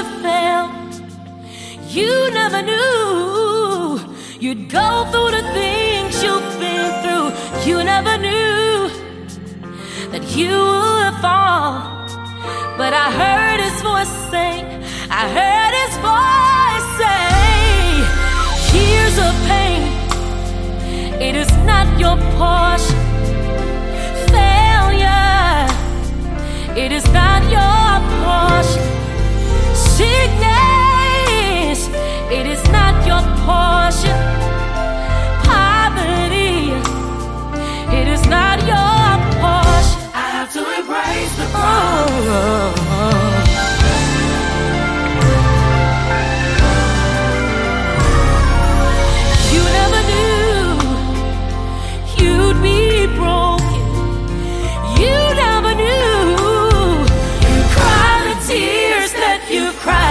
would fail. You never knew you'd go through the things you've been through. You never knew that you would fall. But I heard his voice sing, I heard his voice say, years of pain, it is not your portion. Failure, it is not your portion. Sickness, it is not your portion. Poverty, it is not your portion. I have to embrace the promise. You never knew you'd be broken. You never knew you'd cry the tears that you cried.